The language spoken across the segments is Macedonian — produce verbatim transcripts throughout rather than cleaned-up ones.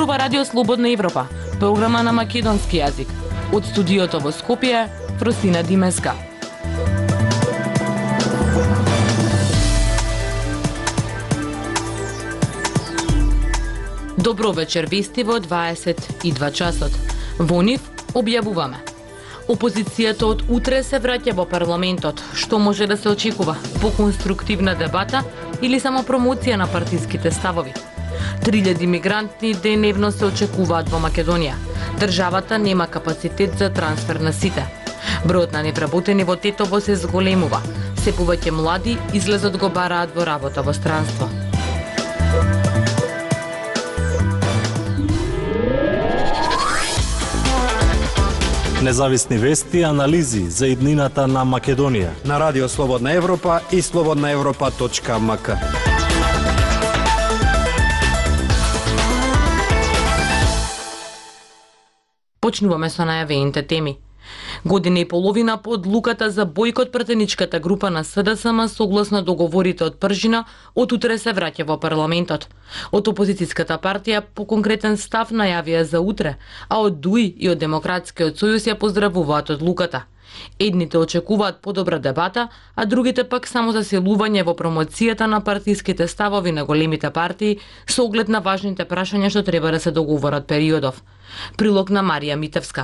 зборува Радио Слободна Европа, програма на македонски јазик. Од студиото во Скопје, Фросина Димеска. Добро вечер, вести во дваесет и два часот. Во нив објавуваме. Опозицијата од утре се враќа во парламентот. Што може да се очекува? По-конструктивна дебата или само промоција на партиските ставови? три илјади мигранти деневно се очекуваат во Македонија. Државата нема капацитет за трансфер на сите. Бројот на невработени во Тетово се зголемува. Се повеќе млади излезот го бараат во работа во странство. Независни вести и анализи за иднината на Македонија на Радио Слободна Европа и слободна европа точка ем ка. Почнуваме со најавените теми. Година и половина по одлуката за бојкот пратеничката група на С Д С М согласно договорите од Пржина, од утре се враќа во парламентот. Од опозицијската партија по конкретен став најавија за утре, а од Д У И и од Демократскиот сојуз ја поздравуваат одлуката. Едните очекуваат подобра дебата, а другите пак само засилување во промоцијата на партиските ставови на големите партии со оглед на важните прашања што треба да се договорат периодов. Прилог на Марија Митевска.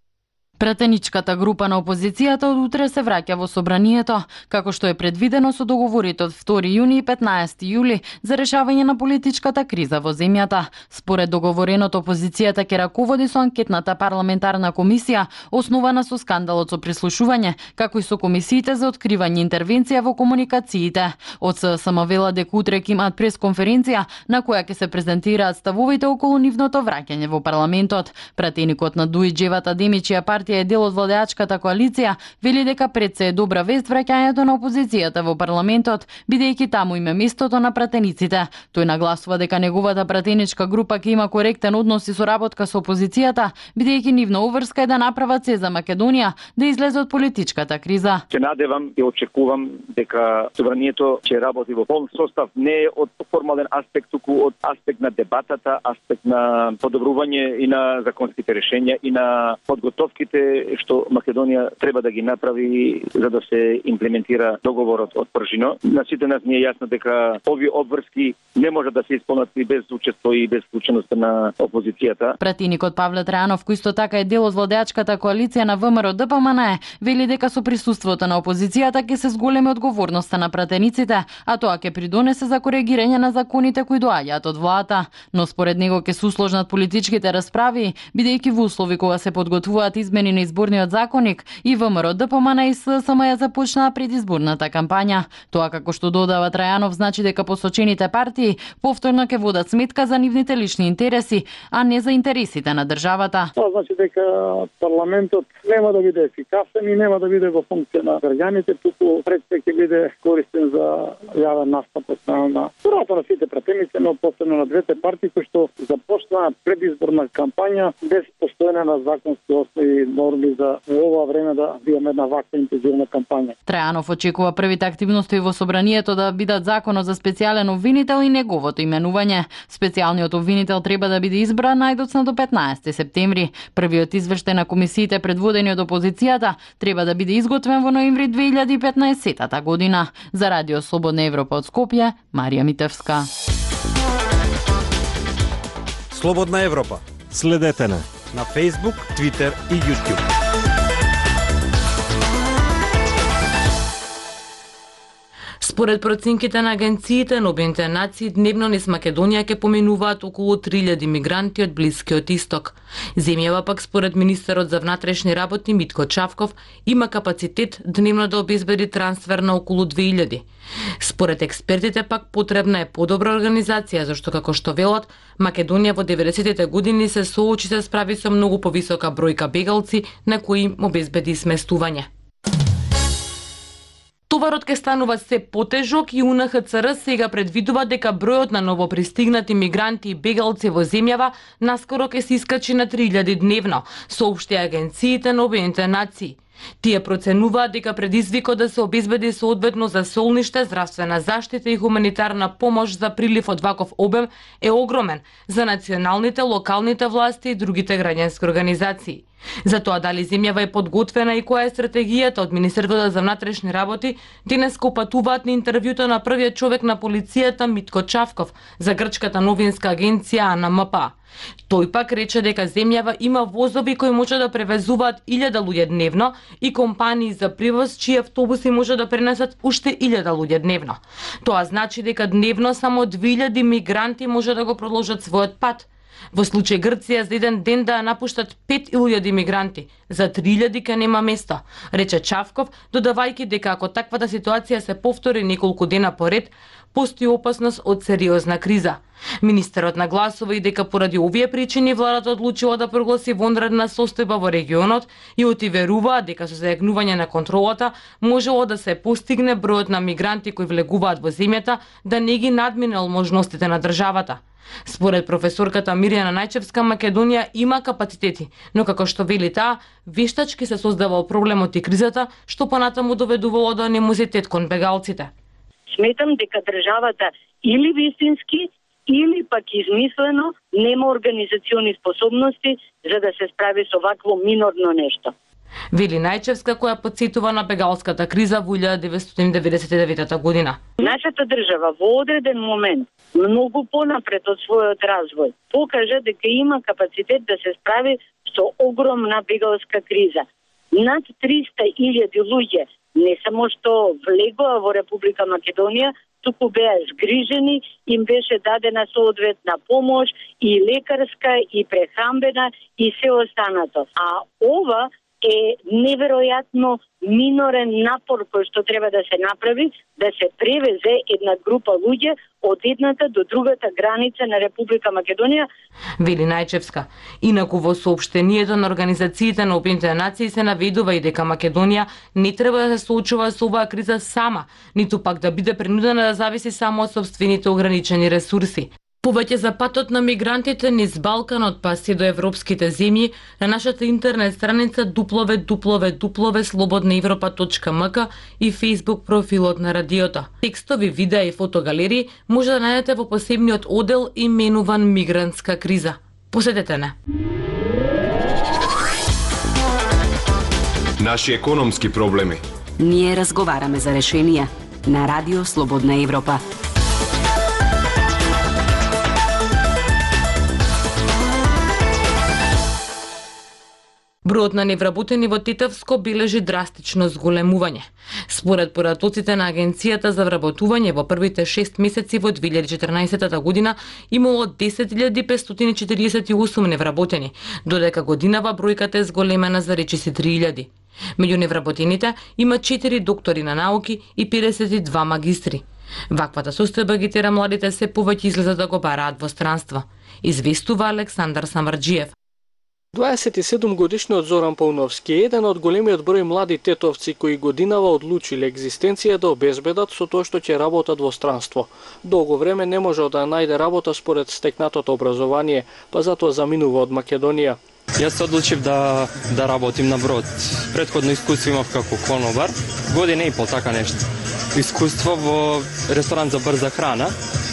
Пратеничката група на опозицијата од утре се враќа во собранието, како што е предвидено со договорите од втори јуни и петнаесети јули за решавање на политичката криза во земјата. Според договореното, опозицијата ќе раководи со анкетната парламентарна комисија, основана со скандалот со прислушување, како и со комисиите за откривање интервенција во комуникациите. Од С С М вела дека утре ќе имаат пресконференција на која ќе се презентираат ставовите околу нивното враќање во парламентот. Пратеникот на Д У И Џевата Демич, чија партија е дел од владеачката коалиција, вели дека пред се е добра вест враќањето на опозицијата во парламентот, бидејќи таму им е местото на пратениците. Тој нагласува дека неговата пратеничка група ќе има коректен однос и соработка со опозицијата, бидејќи нивна уврска е да направат се за Македонија да излезе од политичката криза. Се надевам и очекувам дека собранието ќе работи во полн состав, не од формален аспект, туку од аспект на дебатата, аспект на подобрување и на законските решења и на подготовките што Македонија треба да ги направи за да се имплементира договорот од Пржино. На сите нас ни е јасно дека овие обврски не може да се исполнат и без учество и без вклученост на опозицијата. Пратеникот Павле Трајанов, кој исто така е дел од владеачката коалиција на В М Р Д П М Н, вели дека со присуството на опозицијата ќе се зголеми одговорноста на пратениците, а тоа ќе придонесе за коригирање на законите кои доаѓаат од владата. Но според него ќе се усложнат политичките расправи, бидејќи во услови кога се подготвуваат измени на изборниот законник и В М Р Д П М Н и С С М ја започнаа предизборната кампања. Тоа, како што додава Трајанов, значи дека посочените партии повторно ќе водат сметка за нивните лични интереси, а не за интересите на државата. Тоа значи дека парламентот нема да биде ефикасен и нема да биде во функција на граѓаните, туку пред се ќе биде користен за јавен настап од страна на првото на сите пратеници, но посебно на двете партии кои што започнаа предизборна кампања без постојане на законски основи норми за ова време да имаме една ваква интензивна кампања. Трајанов очекува првите активности во собранието да бидат законот за специјален обвинител и неговото именување. Специјалниот обвинител треба да биде избран најдоцна до петнаесети септември. Првиот извештај на комисиите предводени од опозицијата треба да биде изготвен во ноември две илјади и петнаесета година. За Радио Слободна Европа од Скопје, Марија Митевска. Слободна Европа. Следете на на Facebook, Twitter и YouTube. Според проценките на агенциите на Обединетите нации, дневно низ Македонија ќе поминуваат околу три илјади мигранти од Блискиот Исток. Земјава пак според министерот за внатрешни работи Митко Чавков има капацитет дневно да обезбеди трансфер на околу две илјади. Според експертите пак потребна е подобра организација, зашто како што велат, Македонија во деветдесетите години се соочи се справи со многу повисока бројка бегалци на кои им обезбеди сместување. Товарот ке станува се потежок и У Н Х Ц Р сега предвидува дека бројот на новопристигнати мигранти и бегалци во земјава наскоро ке се искачи на три илјади дневно, соопшти агенциите на Обединетите нации. Тие проценуваат дека предизвикот да се обезбеди соодветно за солниште, здравствена заштита и хуманитарна помош за прилив од ваков обем е огромен за националните, локалните власти и другите граѓански организации. За тоа дали земјава е подготвена и која е стратегијата од Министерството за внатрешни работи, денес патуваат на интервјуто на првиот човек на полицијата Митко Чавков за грчката новинска агенција А Н М П. Тој пак рече дека земјава има возови кои може да превезуваат илјада луѓе дневно и компании за превоз чии автобуси може да пренесат уште илјада луѓе дневно. Тоа значи дека дневно само две илјади мигранти може да го продолжат својот пат. Во случај Грција за еден ден да ја напуштат пет илјади мигранти, за три илјади ка нема место, рече Чавков, додавајќи дека ако таквата ситуација се повтори неколку дена поред, постои опасност од сериозна криза. Министерот нагласува и дека поради овие причини владата одлучила да прогласи вонредна состојба во регионот и отиверува дека со зајакнување на контролата можело да се постигне бројот на мигранти кои влегуваат во земјата да не ги надминал можностите на државата. Според професорката Мирјана Најчевска, Македонија има капацитети, но како што вели таа, вештачки се создавал проблемот и кризата, што понатаму доведувало до анимозитет кон бегалците. Сметам дека државата или вистински, или пак измислено нема организациони способности за да се справи со вакво минорно нешто. Вели Најчевска, која подсетува на бегалската криза во илјада деветстотини деветдесет и девета година. Нашата држава во одреден момент, многу понапред од својот развој, покажа дека има капацитет да се справи со огромна бегалска криза. Над триста илјади луѓе не само што влегоа во Република Македонија, туку беа згрижени, им беше дадена соодветна помош и лекарска, и прехранбена, и се останато. А ова е неверојатно минорен напор кој што треба да се направи, да се превезе една група луѓе од едната до другата граница на Република Македонија. Вели Најчевска. Инаку во соопштението на Организациите на Обединетите нации се наведува и дека Македонија не треба да се соочува со оваа криза сама, ниту пак да биде принудена да зависи само од собствените ограничени ресурси. Повеќе за патот на мигрантите низ Балканот па се до европските земји на нашата интернет страница дабл ю дабл ю дабл ю слободна европа точка ем ка и Facebook профилот на радиото. Текстови, видеа и фотогалерии може да најдете во посебниот одел именуван Мигрантска криза. Посетете не. Наши економски проблеми. Ние разговараме за решенија на Радио Слободна Европа. Бројот на невработени во Тетовско бележи драстично зголемување. Според поратоците на Агенцијата за вработување во првите шест месеци во две илјади и четрнаесетта година имало десет илјади петстотини четиридесет и осум невработени, додека годинава бројката е зголемена за речиси три илјади. Меѓу невработените има четири доктори на науки и педесет и два магистри. Ваквата состојба ги тера младите се повеќе излезат да го бараат во странство, известува Александар Самарџиев. дваесет и седум годишниот Зоран Пауновски е еден од големиот број млади тетовци кои годинава одлучиле екзистенција да обезбедат со тоа што ќе работат во странство. Долго време не можел да најде работа според стекнатото образование, па затоа заминува од Македонија. Јас се одлучив да да работим на брод. Претходно искуство имав како конобар, година и пол така нешто. Искуство во ресторан за брза храна,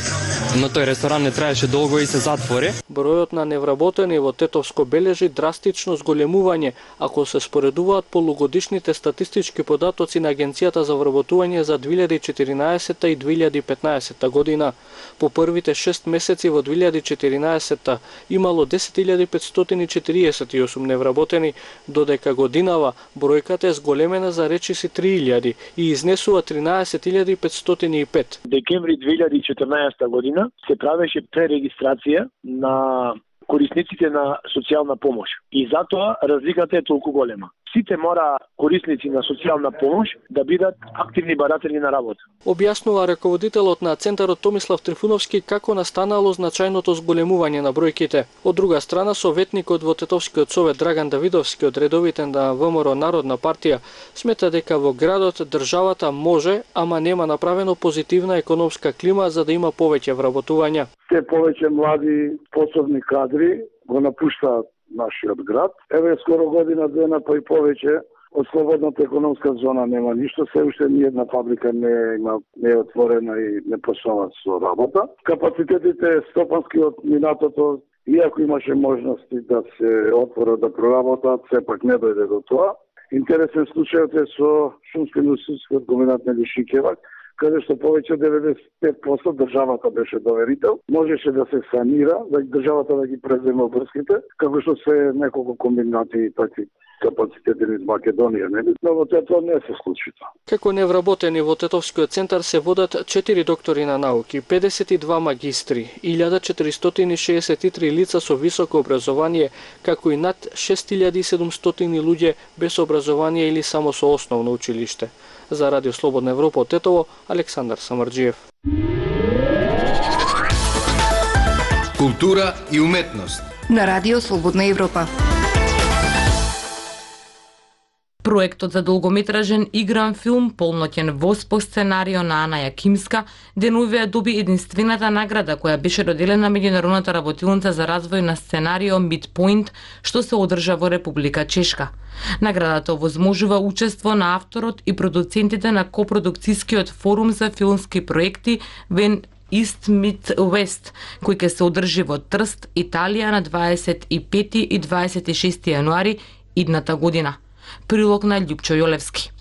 но тој ресторан не траеше долго и се затвори. Бројот на невработени во Тетовско бележи драстично зголемување ако се споредуваат полугодишните статистички податоци на Агенцијата за вработување за две илјади и четиринаесетта и две илјади и петнаесетта година. По првите шест месеци во две илјади и четиринаесетта имало десет илјади петстотини четириесет и осум невработени, додека годинава бројката е зголемена за речиси три илјади и изнесува тринаесет илјади петстотини и пет. Декември две илјади и четрнаесетта година се правеше пререгистрација на корисниците на социјална помош и затоа разликата е толку голема. Сите мора корисници на социјална помош да бидат активни баратели на работа. Објаснува раководителот на Центарот Томислав Трифуновски како настанало значајното зголемување на бројките. Од друга страна, советникот во Тетовскиот совет Драган Давидовски од редовите на ВМРО Народна партија смета дека во градот државата може, ама нема направено позитивна економска клима за да има повеќе вработувања. Се повеќе млади способни кадри го напуштаат нашиот град. Еве скоро година дена па и повеќе Од слободната економска зона нема ништо, се уште ни една фабрика не има не е отворена и не почнува со работа. Капацитетите стопански од минатото, иако имаше можности да се отворат да проработат, сепак не дојде до тоа. Интересен случајот е со шумско-индустријскиот комбинат на Лишикева, каде што повеќе од деветдесет и пет проценти државата беше доверител, можеше да се санира, да државата да ги преземе врските, како што се неколку комбинати и такви капацитети низ Македонија, нели? Но во тоа не се случи тоа. Како невработени во Тетовскиот центар се водат четири доктори на науки, педесет и два магистри, илјада четиристотини шеесет и три лица со високо образование, како и над шест илјади и седумстотини луѓе без образование или само со основно училиште. За Радио Слободна Европа од Тетово, Александар Самарџиев. Култура и уметност на Радио Слободна Европа. Проектот за долгометражен игран филм Полноќен воз по сценарио на Ана Јакимска денови ја доби единствената награда која беше доделена меѓународната работилница за развој на сценарио Midpoint, што се одржа во Република Чешка. Наградата овозможува учество на авторот и продуцентите на копродукцијскиот форум за филмски проекти When East Meets West, кој ќе се одржи во Трст, Италија на дваесет и пети и дваесет и шести јануари идната година. Прилог на Љупчо Јолевски.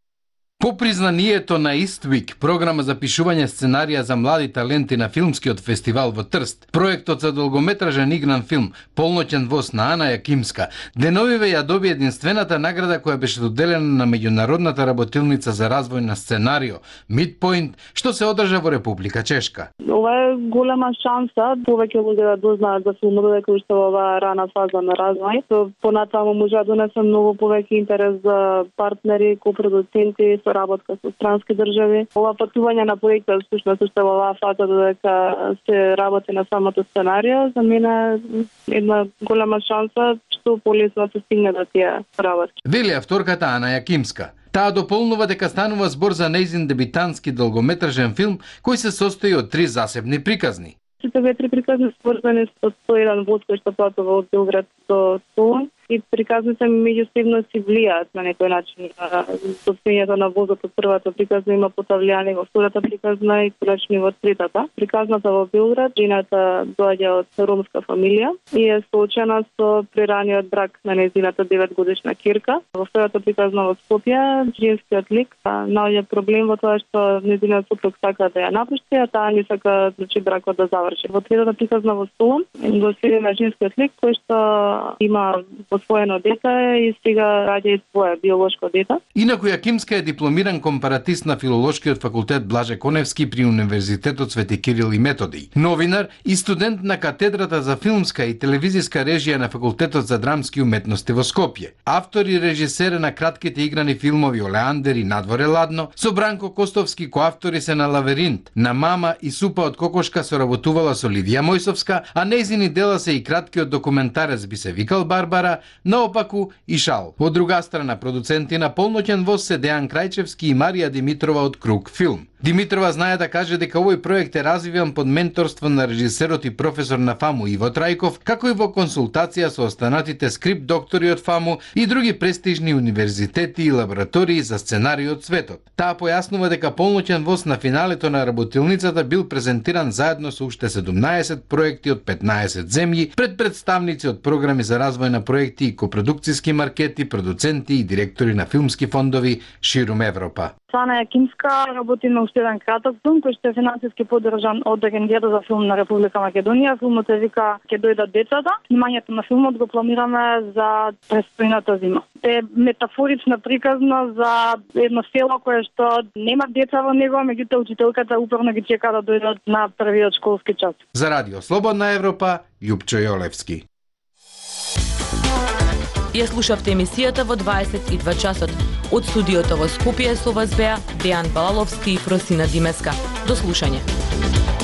По признанието на Иствик, програма за пишување сценарија за млади таленти на филмскиот фестивал во Трст, проектот за долгометражен игран филм Полноќен воз на Ана Јакимска деновиве ја доби единствената награда која беше доделена на меѓународната работилница за развој на сценарио Midpoint, што се одржа во Република Чешка. Ова е голема шанса повеќе луѓе да дознаат за филмовите кои што во оваа рана фаза на развој. Понатаму може да донесе многу повеќе интерес за партнери, копродуценти, соработка со странски држави. Ова патување на проектот всушност уште во оваа фаза додека се работи на самото сценарио, за мене е една голема шанса што полесно се стигне до тие работи. Вели авторката Ана Јакимска. Таа дополнува дека станува збор за нејзин дебитантски долгометражен филм кој се состои од три засебни приказни. Сите две три приказни сврзани со сто еден воз кој што патува од Белград до Солун и приказните меѓусебно си влијаат на некој начин. Состојањето на возот од првата приказна има потављање во втората приказна и конечно во третата. Приказната во Белград, жената доаѓа од ромска фамилија и е соочена со прераниот брак на нејзината деветгодишна ќерка. Во втората приказна во Скопје, женскиот лик наоѓа проблем во тоа што нејзиниот сопруг сака да ја напушти, а таа не сака значи бракот да заврши. Во третата приказна во Солун, го следиме женскиот лик кој што има посвоено дете и сега раѓа и свое биолошко дете. Инаку Јакимска е дипломиран компаратист на Филолошкиот факултет Блаже Коневски при Универзитетот Свети Кирил и Методиј. Новинар и студент на катедрата за филмска и телевизиска режија на Факултетот за драмски уметности во Скопје. Автор и режисер на кратките играни филмови Олеандер и Надворе ладно, со Бранко Костовски коавтори се на Лавиринт, на Мама и Супа од кокошка соработувала со Лидија Мојсовска, а нејзини дела се и краткиот документарец Би се викал Барбара, наопаку и Шал. Од друга страна, продуценти на Полноќен воз се Дејан Крајчевски и Марија Димитрова од Круг филм. Димитрова знае да каже дека овој проект е развиван под менторство на режисерот и професор на ФАМУ Иво Трајков, како и во консултација со останатите скрип доктори од ФАМУ и други престижни универзитети и лаборатории за сценарии од светот. Таа појаснува дека Полноќен воз на финалето на работилницата бил презентиран заедно со уште седумнаесет проекти од петнаесет земји пред представници од програми за развој на проекти и копродукцијски маркети, продуценти и директори на филмски фондови ширум Европа. Ана Јакимска работи на уште еден краток филм кој што е финансиски поддржан од Агенцијата за филм на Република Македонија. Филмот се вика Ке дојдат децата. Снимањето на филмот го планираме за престојната зима. Е метафорична приказна за едно село кое што нема деца во него, меѓутоа учителката упорно ги чека да дојдат на првиот школски час. За Радио Слободна Европа, Љупчо Јолевски. Ја слушавте емисијата во дваесет и два часот. Од студиото во Скопје со вас беа Дејан Балаловски и Фросина Димеска. До слушање.